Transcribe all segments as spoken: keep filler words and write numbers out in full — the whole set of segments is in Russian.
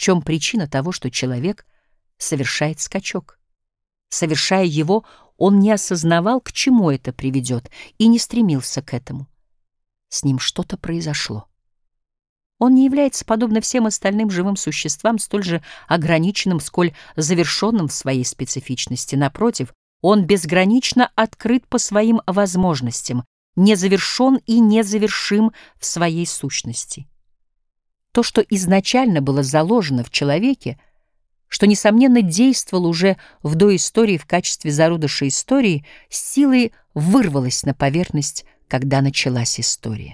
чем причина того, что человек совершает скачок. Совершая его, он не осознавал, к чему это приведет, и не стремился к этому. С ним что-то произошло. Он не является, подобно всем остальным живым существам, столь же ограниченным, сколь завершенным в своей специфичности. Напротив, он безгранично открыт по своим возможностям, незавершен и незавершим в своей сущности. То, что изначально было заложено в человеке, что, несомненно, действовало уже в доистории в качестве зародыша истории, силой вырвалось на поверхность, когда началась история.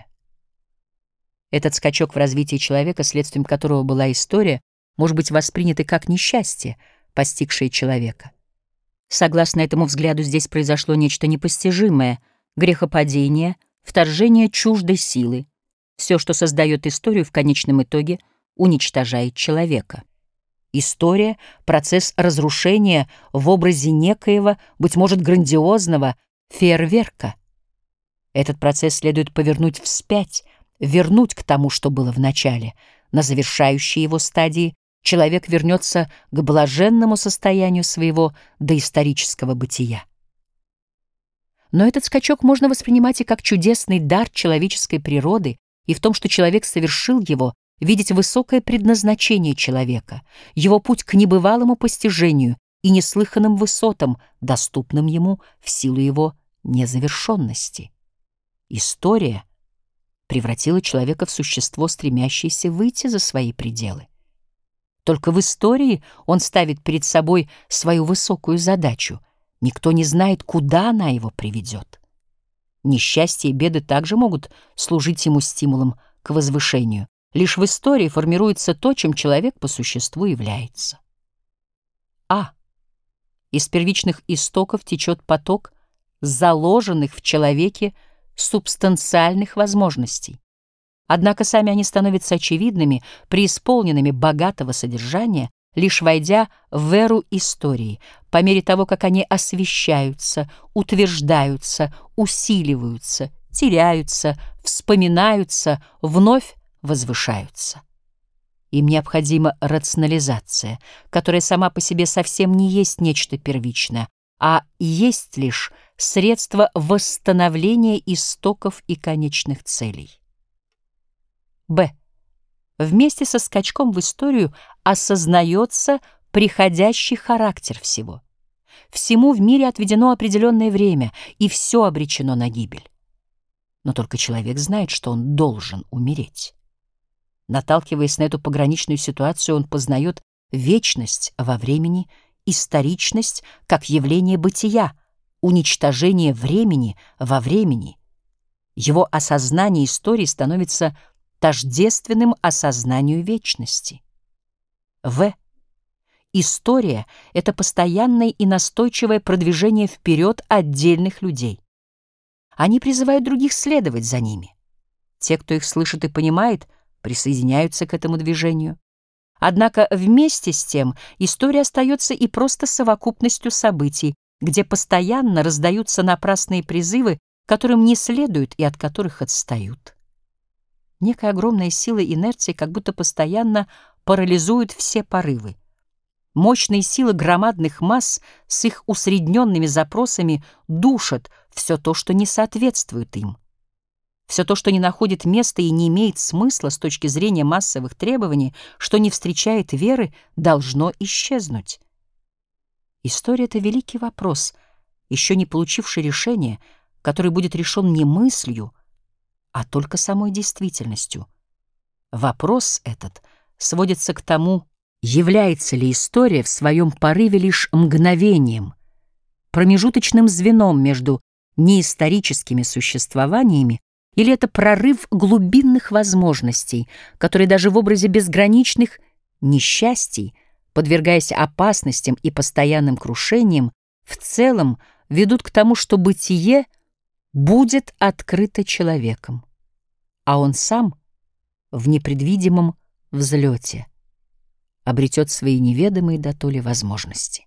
Этот скачок в развитии человека, следствием которого была история, может быть воспринят и как несчастье, постигшее человека. Согласно этому взгляду, здесь произошло нечто непостижимое — грехопадение, вторжение чуждой силы. Все, что создает историю, в конечном итоге уничтожает человека. История — процесс разрушения в образе некоего, быть может, грандиозного фейерверка. Этот процесс следует повернуть вспять, вернуть к тому, что было в начале. На завершающей его стадии человек вернется к блаженному состоянию своего доисторического бытия. Но этот скачок можно воспринимать и как чудесный дар человеческой природы, и в том, что человек совершил его, видеть высокое предназначение человека, его путь к небывалому постижению и неслыханным высотам, доступным ему в силу его незавершенности. История превратила человека в существо, стремящееся выйти за свои пределы. Только в истории он ставит перед собой свою высокую задачу. Никто не знает, куда она его приведет. Несчастья и беды также могут служить ему стимулом к возвышению. Лишь в истории формируется то, чем человек по существу является. А. Из первичных истоков течет поток заложенных в человеке субстанциальных возможностей. Однако сами они становятся очевидными, преисполненными богатого содержания, лишь войдя в эру истории, по мере того, как они освещаются, утверждаются, усиливаются, теряются, вспоминаются, вновь возвышаются. Им необходима рационализация, которая сама по себе совсем не есть нечто первичное, а есть лишь средство восстановления истоков и конечных целей. Б. Вместе со скачком в историю осознается приходящий характер всего. Всему в мире отведено определенное время, и все обречено на гибель. Но только человек знает, что он должен умереть. Наталкиваясь на эту пограничную ситуацию, он познает вечность во времени, историчность как явление бытия, уничтожение времени во времени. Его осознание истории становится тождественным осознанию вечности. В. История — это постоянное и настойчивое продвижение вперед отдельных людей. Они призывают других следовать за ними. Те, кто их слышит и понимает, присоединяются к этому движению. Однако вместе с тем история остается и просто совокупностью событий, где постоянно раздаются напрасные призывы, которым не следуют и от которых отстают. Некая огромная сила инерции как будто постоянно парализует все порывы. Мощные силы громадных масс с их усредненными запросами душат все то, что не соответствует им. Все то, что не находит места и не имеет смысла с точки зрения массовых требований, что не встречает веры, должно исчезнуть. История — это великий вопрос, еще не получивший решения, который будет решен не мыслью, а только самой действительностью. Вопрос этот сводится к тому, является ли история в своем порыве лишь мгновением, промежуточным звеном между неисторическими существованиями, или это прорыв глубинных возможностей, которые даже в образе безграничных несчастий, подвергаясь опасностям и постоянным крушениям, в целом ведут к тому, что бытие будет открыто человеком, а он сам в непредвидимом взлете обретет свои неведомые дотоле возможности.